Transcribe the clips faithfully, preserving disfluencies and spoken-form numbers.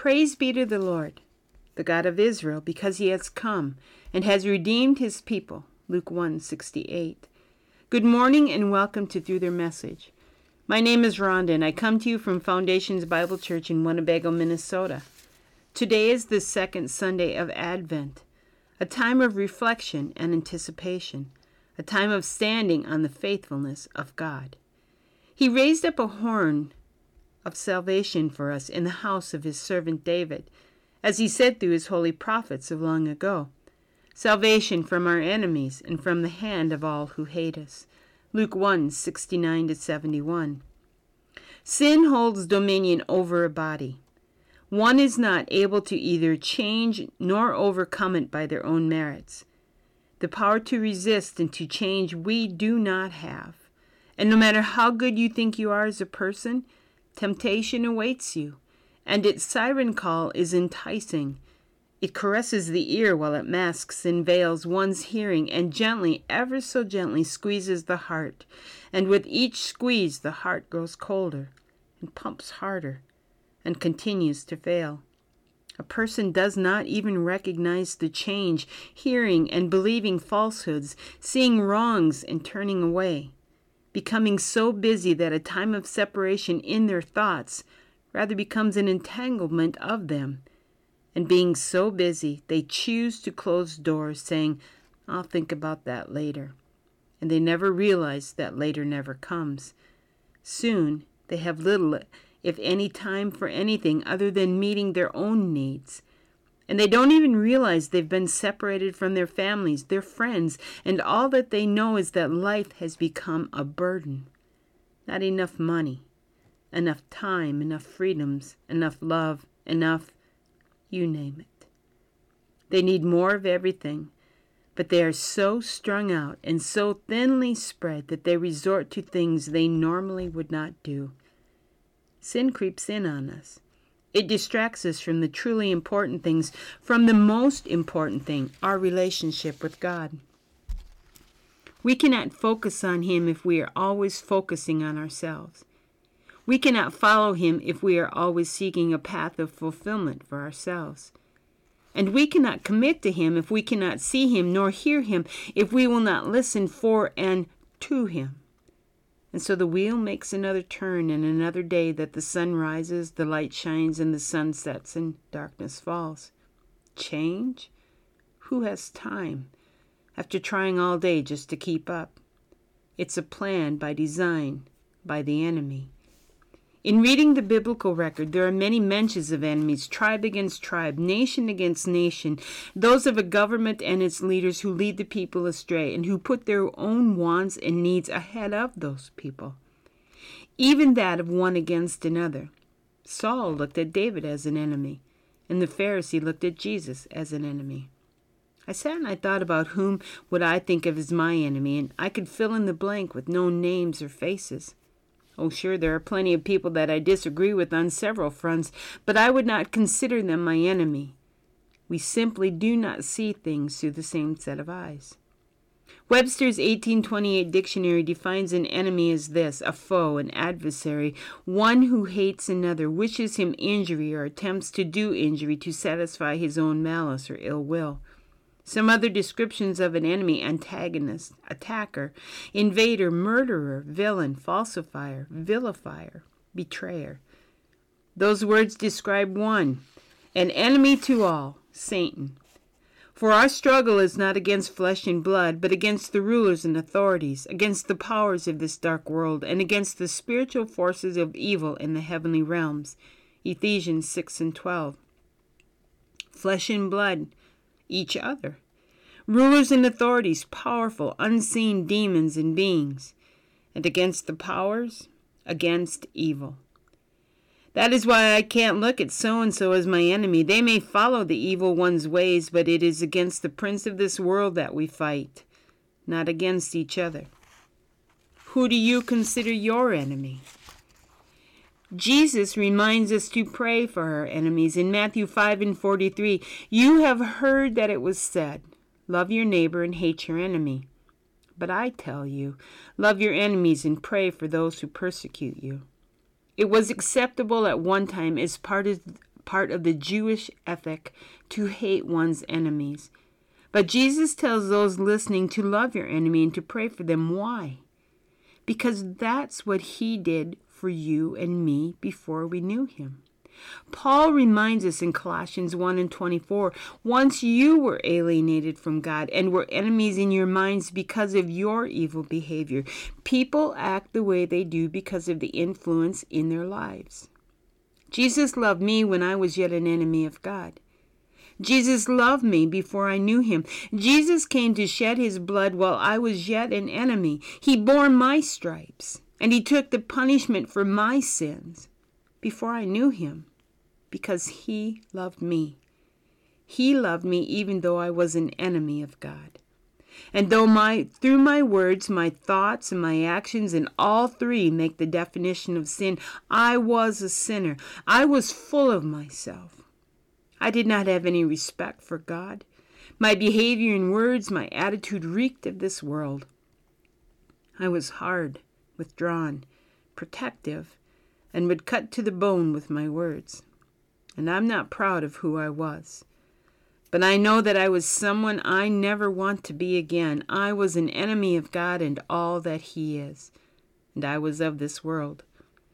Praise be to the Lord, the God of Israel, because he has come and has redeemed his people. Luke one sixty-eight. Good morning and welcome to Through Their Message. My name is Rhonda and I come to you from Foundations Bible Church in Winnebago, Minnesota. Today is the second Sunday of Advent, a time of reflection and anticipation, a time of standing on the faithfulness of God. He raised up a horn of salvation for us in the house of his servant David, as he said through his holy prophets of long ago. Salvation from our enemies and from the hand of all who hate us. Luke one sixty-nine to seventy-one. Sin holds dominion over a body. One is not able to either change nor overcome it by their own merits. The power to resist and to change we do not have. And no matter how good you think you are as a person, temptation awaits you, and its siren call is enticing. It caresses the ear while it masks and veils one's hearing, and gently, ever so gently, squeezes the heart. And with each squeeze, the heart grows colder and pumps harder and continues to fail. A person does not even recognize the change, hearing and believing falsehoods, seeing wrongs and turning away, becoming so busy that a time of separation in their thoughts rather becomes an entanglement of them. And being so busy, they choose to close doors, saying, "I'll think about that later." And they never realize that later never comes. Soon, they have little, if any, time for anything other than meeting their own needs. And they don't even realize they've been separated from their families, their friends, and all that they know is that life has become a burden. Not enough money, enough time, enough freedoms, enough love, enough, you name it. They need more of everything, but they are so strung out and so thinly spread that they resort to things they normally would not do. Sin creeps in on us. It distracts us from the truly important things, from the most important thing, our relationship with God. We cannot focus on him if we are always focusing on ourselves. We cannot follow him if we are always seeking a path of fulfillment for ourselves. And we cannot commit to him if we cannot see him nor hear him, if we will not listen for and to him. And so the wheel makes another turn, and another day that the sun rises, the light shines, and the sun sets, and darkness falls. Change? Who has time, after trying all day just to keep up? It's a plan by design, by the enemy. In reading the biblical record, there are many mentions of enemies, tribe against tribe, nation against nation, those of a government and its leaders who lead the people astray and who put their own wants and needs ahead of those people, even that of one against another. Saul looked at David as an enemy, and the Pharisee looked at Jesus as an enemy. I sat and I thought about whom would I think of as my enemy, and I could fill in the blank with no names or faces. Oh, sure, there are plenty of people that I disagree with on several fronts, but I would not consider them my enemy. We simply do not see things through the same set of eyes. Webster's eighteen twenty-eight dictionary defines an enemy as this: a foe, an adversary, one who hates another, wishes him injury, or attempts to do injury to satisfy his own malice or ill will. Some other descriptions of an enemy: antagonist, attacker, invader, murderer, villain, falsifier, vilifier, betrayer. Those words describe one, an enemy to all, Satan. For our struggle is not against flesh and blood, but against the rulers and authorities, against the powers of this dark world, and against the spiritual forces of evil in the heavenly realms. Ephesians six and twelve. Flesh and blood, each other. Rulers and authorities, powerful, unseen demons and beings. And against the powers, against evil. That is why I can't look at so-and-so as my enemy. They may follow the evil one's ways, but it is against the prince of this world that we fight, not against each other. Who do you consider your enemy? Jesus reminds us to pray for our enemies. In Matthew five and forty-three, you have heard that it was said, love your neighbor and hate your enemy. But I tell you, love your enemies and pray for those who persecute you. It was acceptable at one time as part of, part of the Jewish ethic to hate one's enemies. But Jesus tells those listening to love your enemy and to pray for them. Why? Because that's what he did for you and me before we knew him. Paul reminds us in Colossians one and twenty-four, once you were alienated from God and were enemies in your minds because of your evil behavior. People act the way they do because of the influence in their lives. Jesus loved me when I was yet an enemy of God. Jesus loved me before I knew him. Jesus came to shed his blood while I was yet an enemy. He bore my stripes, and he took the punishment for my sins before I knew him, because he loved me. He loved me even though I was an enemy of God. And though my through my words, my thoughts, and my actions, and all three make the definition of sin, I was a sinner. I was full of myself. I did not have any respect for God. My behavior and words, my attitude reeked of this world. I was hard, withdrawn, protective, and would cut to the bone with my words. And I'm not proud of who I was. But I know that I was someone I never want to be again. I was an enemy of God and all that he is. And I was of this world.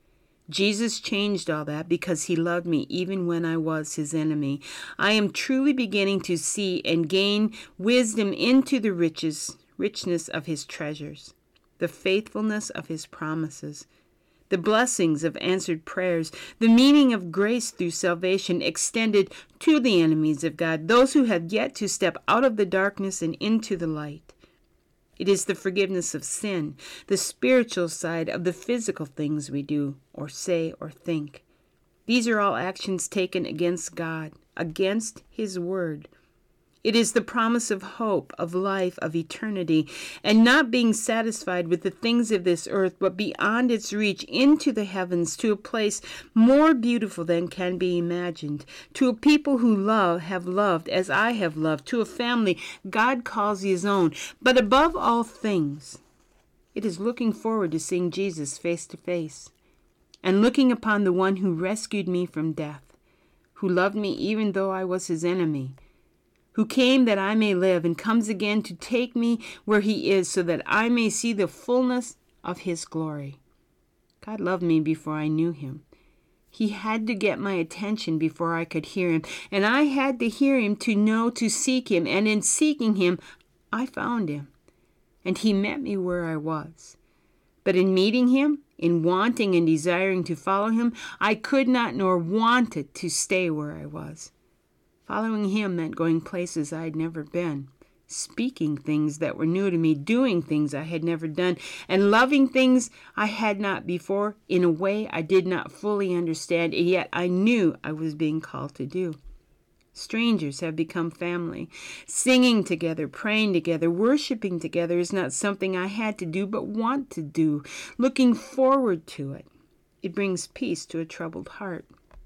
Jesus changed all that because he loved me even when I was his enemy. I am truly beginning to see and gain wisdom into the riches, richness of his treasures, the faithfulness of his promises, the blessings of answered prayers, the meaning of grace through salvation extended to the enemies of God, those who have yet to step out of the darkness and into the light. It is the forgiveness of sin, the spiritual side of the physical things we do or say or think. These are all actions taken against God, against his word. It is the promise of hope, of life, of eternity, and not being satisfied with the things of this earth, but beyond its reach into the heavens, to a place more beautiful than can be imagined, to a people who love, have loved as I have loved, to a family God calls his own. But above all things, it is looking forward to seeing Jesus face to face, and looking upon the one who rescued me from death, who loved me even though I was his enemy, who came that I may live and comes again to take me where he is so that I may see the fullness of his glory. God loved me before I knew him. He had to get my attention before I could hear him, and I had to hear him to know to seek him, and in seeking him, I found him, and he met me where I was. But in meeting him, in wanting and desiring to follow him, I could not nor wanted to stay where I was. Following him meant going places I had never been, speaking things that were new to me, doing things I had never done, and loving things I had not before in a way I did not fully understand, and yet I knew I was being called to do. Strangers have become family. Singing together, praying together, worshiping together is not something I had to do but want to do, looking forward to it. It brings peace to a troubled heart.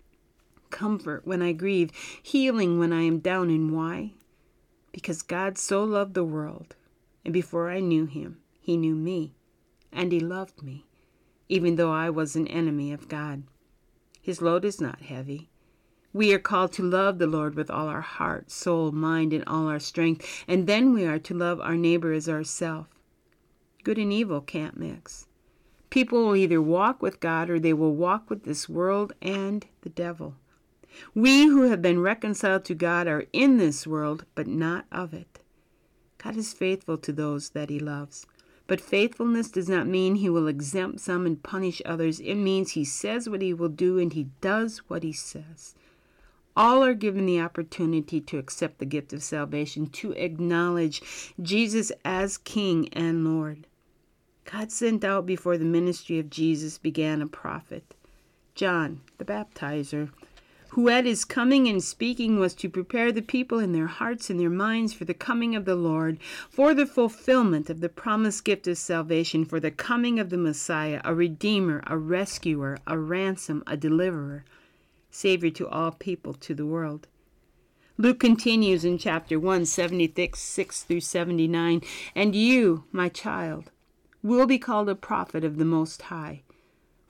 Comfort when I grieve, healing when I am down. And why? Because God so loved the world, and before I knew him, he knew me, and he loved me, even though I was an enemy of God. His load is not heavy. We are called to love the Lord with all our heart, soul, mind, and all our strength, and then we are to love our neighbor as ourselves. Good and evil can't mix. People will either walk with God or they will walk with this world and the devil. We who have been reconciled to God are in this world, but not of it. God is faithful to those that he loves. But faithfulness does not mean he will exempt some and punish others. It means he says what he will do and he does what he says. All are given the opportunity to accept the gift of salvation, to acknowledge Jesus as King and Lord. God sent out before the ministry of Jesus began a prophet, John the Baptizer, who at his coming and speaking was to prepare the people in their hearts and their minds for the coming of the Lord, for the fulfillment of the promised gift of salvation, for the coming of the Messiah, a Redeemer, a Rescuer, a Ransom, a Deliverer, Savior to all people, to the world. Luke continues in chapter one, seventy-six through seventy-nine, "And you, my child, will be called a prophet of the Most High,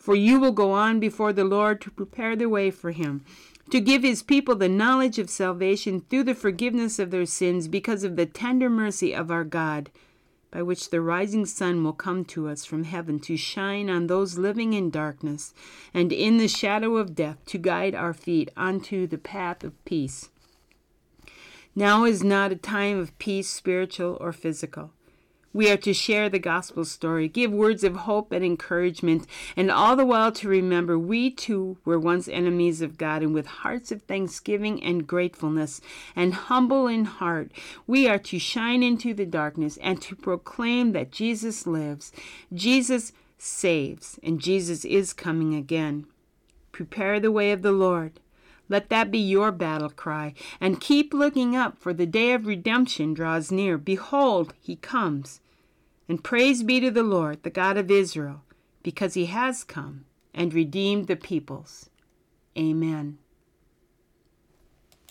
For you will go on before the Lord to prepare the way for him, to give his people the knowledge of salvation through the forgiveness of their sins because of the tender mercy of our God, by which the rising sun will come to us from heaven to shine on those living in darkness and in the shadow of death, to guide our feet onto the path of peace. Now is not a time of peace, spiritual or physical. We are to share the gospel story, give words of hope and encouragement, and all the while to remember we too were once enemies of God, and with hearts of thanksgiving and gratefulness, and humble in heart, we are to shine into the darkness and to proclaim that Jesus lives, Jesus saves, and Jesus is coming again. Prepare the way of the Lord. Let that be your battle cry, and keep looking up, for the day of redemption draws near. Behold, he comes. And praise be to the Lord, the God of Israel, because he has come and redeemed the peoples. Amen.